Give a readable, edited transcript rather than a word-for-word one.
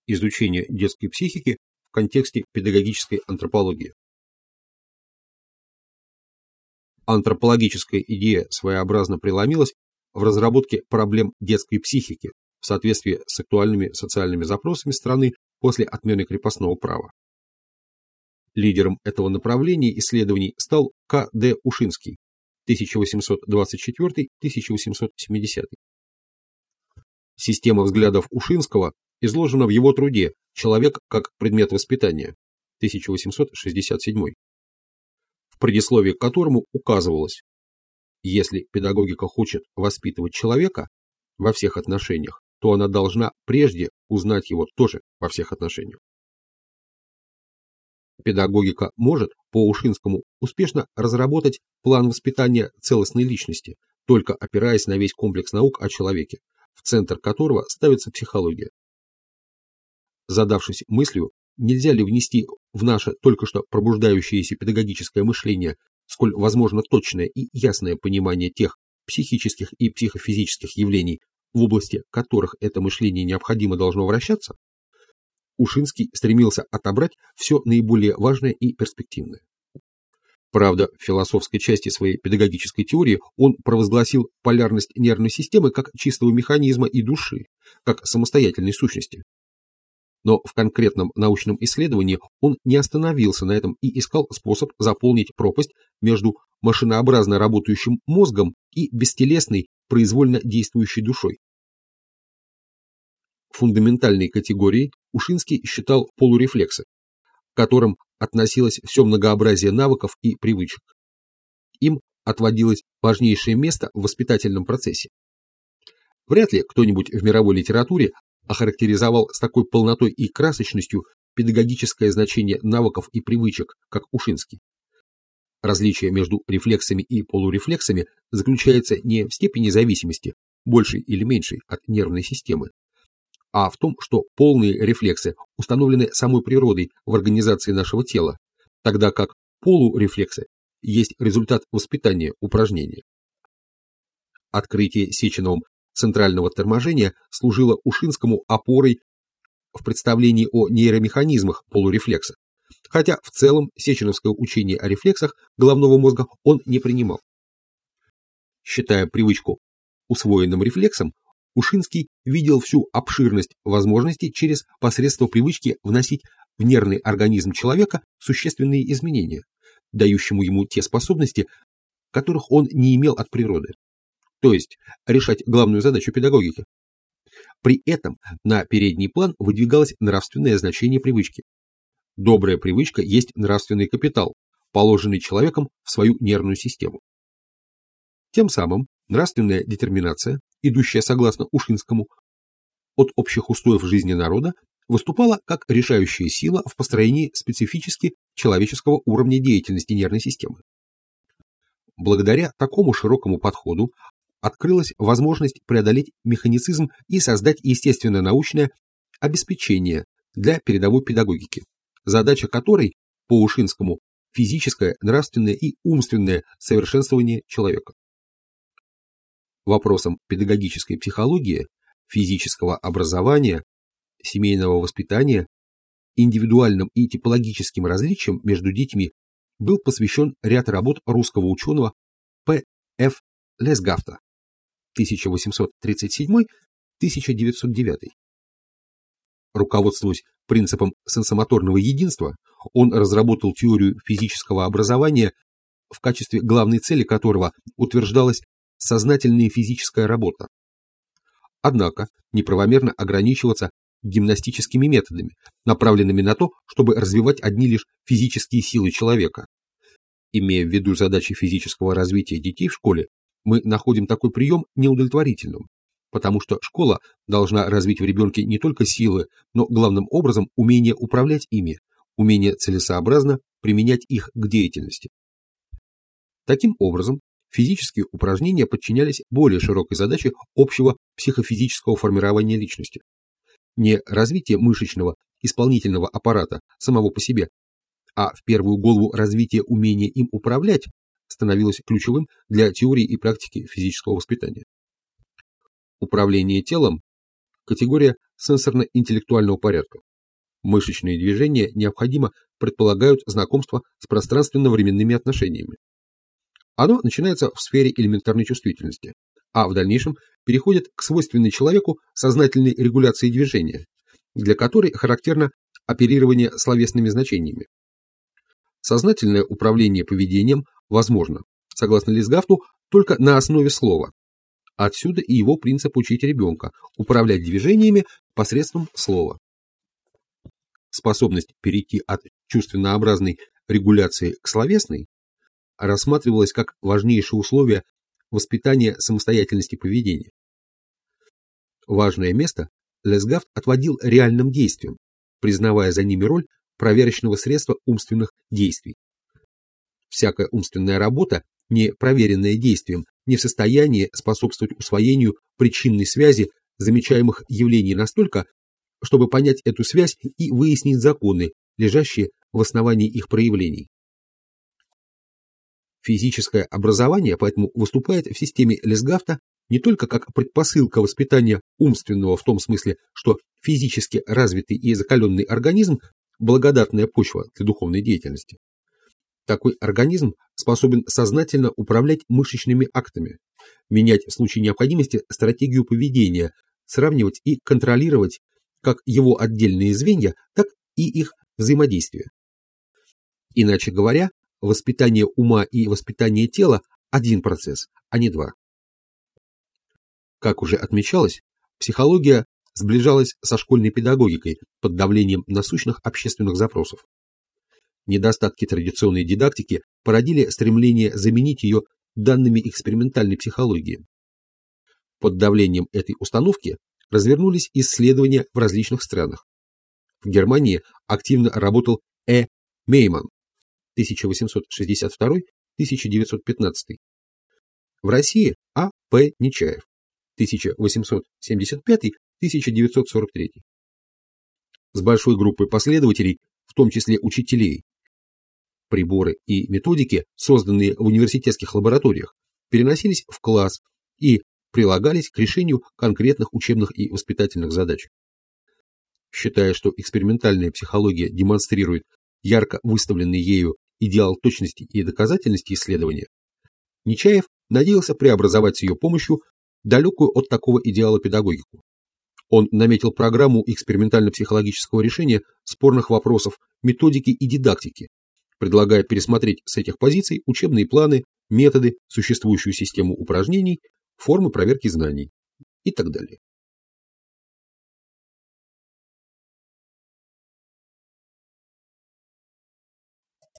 Изучение детской психики в контексте педагогической антропологии. Антропологическая идея своеобразно преломилась в разработке проблем детской психики в соответствии с актуальными социальными запросами страны после отмены крепостного права. Лидером этого направления исследований стал К. Д. Ушинский, 1824-1870. Система взглядов Ушинского изложена в его труде «Человек как предмет воспитания», 1867, в предисловии к которому указывалось: если педагогика хочет воспитывать человека во всех отношениях, то она должна прежде узнать его тоже во всех отношениях. Педагогика может, по Ушинскому, успешно разработать план воспитания целостной личности, только опираясь на весь комплекс наук о человеке, в центр которого ставится психология. Задавшись мыслью, нельзя ли внести в наше только что пробуждающееся педагогическое мышление сколь возможно точное и ясное понимание тех психических и психофизических явлений, в области которых это мышление необходимо должно вращаться, Ушинский стремился отобрать все наиболее важное и перспективное. Правда, в философской части своей педагогической теории он провозгласил полярность нервной системы как чистого механизма и души, как самостоятельной сущности. Но в конкретном научном исследовании он не остановился на этом и искал способ заполнить пропасть между машинообразно работающим мозгом и бестелесной, произвольно действующей душой. Фундаментальной категорией Ушинский считал полурефлексы, к которым относилось все многообразие навыков и привычек. Им отводилось важнейшее место в воспитательном процессе. Вряд ли кто-нибудь в мировой литературе охарактеризовал с такой полнотой и красочностью педагогическое значение навыков и привычек, как Ушинский. Различие между рефлексами и полурефлексами заключается не в степени зависимости, большей или меньшей, от нервной системы, а в том, что полные рефлексы установлены самой природой в организации нашего тела, тогда как полурефлексы есть результат воспитания упражнения. Открытие Сеченовым центрального торможения служило Ушинскому опорой в представлении о нейромеханизмах полурефлекса, хотя в целом сеченовское учение о рефлексах головного мозга он не принимал. Считая привычку усвоенным рефлексом, Ушинский видел всю обширность возможностей через посредство привычки вносить в нервный организм человека существенные изменения, дающему ему те способности, которых он не имел от природы, то есть решать главную задачу педагогики. При этом на передний план выдвигалось нравственное значение привычки. Добрая привычка есть нравственный капитал, положенный человеком в свою нервную систему. Тем самым нравственная детерминация, идущая согласно Ушинскому от общих устоев жизни народа, выступала как решающая сила в построении специфически человеческого уровня деятельности нервной системы. Благодаря такому широкому подходу открылась возможность преодолеть механицизм и создать естественно-научное обеспечение для передовой педагогики, задача которой, по Ушинскому, физическое, нравственное и умственное совершенствование человека. Вопросам педагогической психологии, физического образования, семейного воспитания, индивидуальным и типологическим различиям между детьми был посвящен ряд работ русского ученого П. Ф. Лесгафта 1837-1909. Руководствуясь принципом сенсомоторного единства, он разработал теорию физического образования, в качестве главной цели которого утверждалась сознательная физическая работа. Однако неправомерно ограничиваться гимнастическими методами, направленными на то, чтобы развивать одни лишь физические силы человека. Имея в виду задачи физического развития детей в школе, мы находим такой прием неудовлетворительным, потому что школа должна развить в ребенке не только силы, но главным образом умение управлять ими, умение целесообразно применять их к деятельности. Таким образом, физические упражнения подчинялись более широкой задаче общего психофизического формирования личности. Не развитие мышечного исполнительного аппарата самого по себе, а в первую голову развитие умения им управлять становилось ключевым для теории и практики физического воспитания. Управление телом – категория сенсорно-интеллектуального порядка. Мышечные движения необходимо предполагают знакомство с пространственно-временными отношениями. Оно начинается в сфере элементарной чувствительности, а в дальнейшем переходит к свойственной человеку сознательной регуляции движения, для которой характерно оперирование словесными значениями. Сознательное управление поведением возможно, согласно Лисгафту, только на основе слова. Отсюда и его принцип учить ребенка управлять движениями посредством слова. Способность перейти от чувственнообразной регуляции к словесной рассматривалась как важнейшее условие воспитания самостоятельности поведения. Важное место Лисгафт отводил реальным действиям, признавая за ними роль проверочного средства умственных действий. Всякая умственная работа, не проверенная действием, не в состоянии способствовать усвоению причинной связи замечаемых явлений настолько, чтобы понять эту связь и выяснить законы, лежащие в основании их проявлений. Физическое образование поэтому выступает в системе Лисгафта не только как предпосылка воспитания умственного в том смысле, что физически развитый и закаленный организм – благодатная почва для духовной деятельности. Такой организм способен сознательно управлять мышечными актами, менять в случае необходимости стратегию поведения, сравнивать и контролировать как его отдельные звенья, так и их взаимодействие. Иначе говоря, воспитание ума и воспитание тела – один процесс, а не два. Как уже отмечалось, психология сближалась со школьной педагогикой под давлением насущных общественных запросов. Недостатки традиционной дидактики породили стремление заменить ее данными экспериментальной психологии. Под давлением этой установки развернулись исследования в различных странах. В Германии активно работал Мейман 1862-1915. В России П. Нечаев 1875-1943. С большой группой последователей, в том числе учителей. Приборы и методики, созданные в университетских лабораториях, переносились в класс и прилагались к решению конкретных учебных и воспитательных задач. Считая, что экспериментальная психология демонстрирует ярко выставленный ею идеал точности и доказательности исследования, Нечаев надеялся преобразовать с ее помощью далекую от такого идеала педагогику. Он наметил программу экспериментально-психологического решения спорных вопросов методики и дидактики, предлагая пересмотреть с этих позиций учебные планы, методы, существующую систему упражнений, формы проверки знаний и так далее.